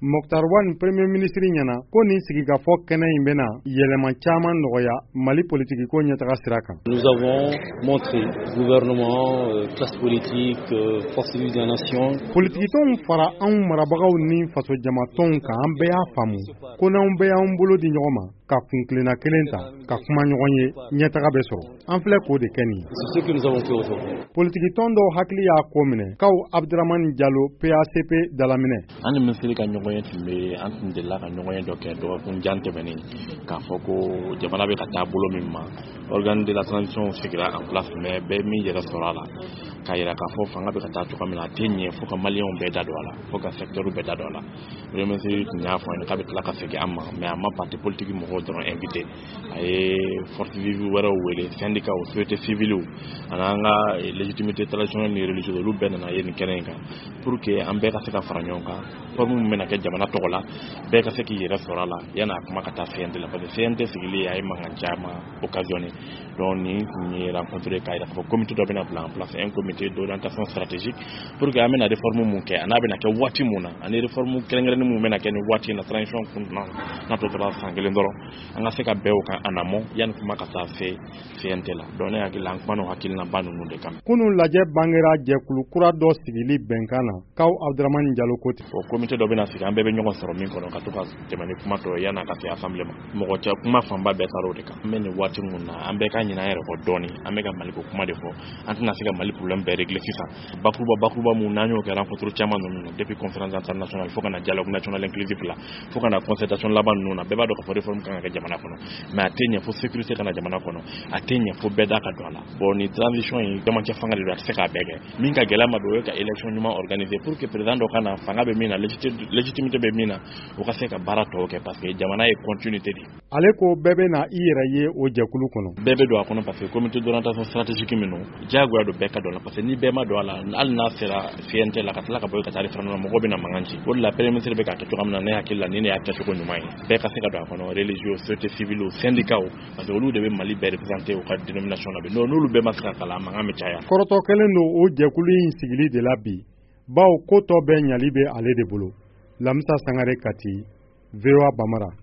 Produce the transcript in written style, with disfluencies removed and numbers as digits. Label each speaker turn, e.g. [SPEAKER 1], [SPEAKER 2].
[SPEAKER 1] Mokhtar Wane premier ministre ɲɛna ko nin sigikafɔ kɛnɛ in bɛna yɛlɛma caman nɔgɔya Mali politique ko ɲɛtaga sira kan.
[SPEAKER 2] Nous avons montré gouvernement, classe politique, force vive de la nation.
[SPEAKER 1] Politikitɔnw fara anw marabagaw ni faso jamatɔnw kan an bɛɛ y'a faamu ko n'anw bɛɛ y'anw bolo di ɲɔgɔn ma ka kunkilenna kelen ta ka kuma ɲɔgɔn ye ɲɛtaga bɛ sɔrɔ. An filɛ k'o de kɛ nin ye.
[SPEAKER 2] C'est ce que nous avons fait aujourd'hui.
[SPEAKER 1] Politikitɔn dɔw hakili y'a ko minɛ kaw Abdramane Diallo PACP dalaminɛ.
[SPEAKER 3] An ni ministre ka ɲɔgɔn ye tun bɛ an tun delila ka ɲɔgɔn ye dɔ kɛ dɔgɔkun jan tɛmɛnen k'a fɔ ko jamana bɛ ka taa bolo min ma organe de la transition sigira en place mais bɛɛ min yɛrɛ sɔrɔ a la k'a yira k'a fɔ fanga bɛ ka taa cogoya min na a tɛ ɲɛ fo ka maliyɛnw bɛɛ da don a la fo ka secteur bɛɛ da don a la premier ministre tun y'a fɔ an ye k'a bɛ tila ka segin an ma mais a ma parti politique mɔgɔw dɔrɔn invité a ye force vive wɛrɛw wele syndicat société civile an'an ka légitimité traditionnelle ni religieuse olu bɛɛ nana ye nin kɛnɛ in kan pour que an bɛɛ ka se ka fara ɲɔgɔn kan forme min bɛna kɛ jamana tɔgɔ la bɛɛ ka se k'i yɛrɛ sɔrɔ a la yan'a kuma ka taa CNT la parce que CNT sigilen a ye mankan caman occasionné donc nin tun ye rencontre k'a yira k'a fɔ comité dɔ bɛna bila en place un comité d'orientation stratégique pour que an bɛna réforme mun kɛ a n'a bɛna kɛ waati mun na ani réforme kɛrɛnkɛrɛnnen mun bɛna kɛ nin waati in na transition kun n'a tɔ tora san kelen dɔrɔn an ka se ka bɛn o kan en amont yanni kuma ka taa se CNT la donc ne hakili la an kumana o hakilinaba ninnu de kan.
[SPEAKER 1] Kunun lajɛ bangera jɛkulu kura dɔ sigili bɛnkan na kaw Abdramane Diallo ko ten.
[SPEAKER 3] O comité dɔ bɛna sigi an bɛɛ bɛ ɲɔgɔn sɔrɔ min kɔnɔ ka to ka tɛmɛ ni kuma tɔ yan'a ka se assemblée ma mɔgɔ cɛ kuma fanba bɛɛ taara o de kan an bɛ nin waati mun na an bɛɛ ka ɲinɛ an yɛrɛ kɔ dɔɔni an bɛ ka Mali ko kuma de fɔ an tɛna se ka Mali problème bɛɛ régler sisan bakuruba mun n'an y'o kɛ rencontre caman ninnu na depuis conférence internationale fo ka na dialogue national inclusif la fo ka na concertation laban ninnu na bɛɛ b'a dɔn ka fɔ réforme kan ka kɛ jamana kɔnɔ mais a tɛ ɲɛ fo sécurité kana jamana kɔnɔ a tɛ ɲɛ fo bɛɛ da ka don a la bon ni transition in camancɛ fanga de don a tɛ se k'a bɛɛ kɛ min ka gɛlɛya ma don o ye ka élection ɲuman organiser pour que président dɔ ka na fanga bɛ min na légitimité bɛ min na o ka se ka baara tɔw kɛ parce que jamana ye continuité de.
[SPEAKER 1] Ale ko bɛɛ bɛ na i yɛrɛ ye o jɛkulu kɔnɔ.
[SPEAKER 3] Bɛɛ bɛ don a kɔnɔ parce que comité d'orientation stratégique minnu diyagoya don bɛɛ ka don a la parce que ni bɛɛ ma don a la hali n'a sera CNT la ka tila ka bɔ ka taa référendum na mɔgɔw bɛna mankan ci o de la premier ministre bɛ k'a kɛ cogoya min na ne hakili la ni ne y'a kɛcogo ɲuman ye bɛɛ ka se ka don a kɔnɔ religieux société civile syndicat parce que olu de bɛ Mali bɛɛ représenter u ka dénomination na bi n'olu bɛɛ ma se ka kalan mankan bɛ caya.
[SPEAKER 1] Kɔrɔtɔ kɛlen don o jɛkulu in sigili de la bi bawo ko tɔ bɛɛ ɲali bɛ ale de bolo. Lamisa Sangare Kati, VOA Bamara.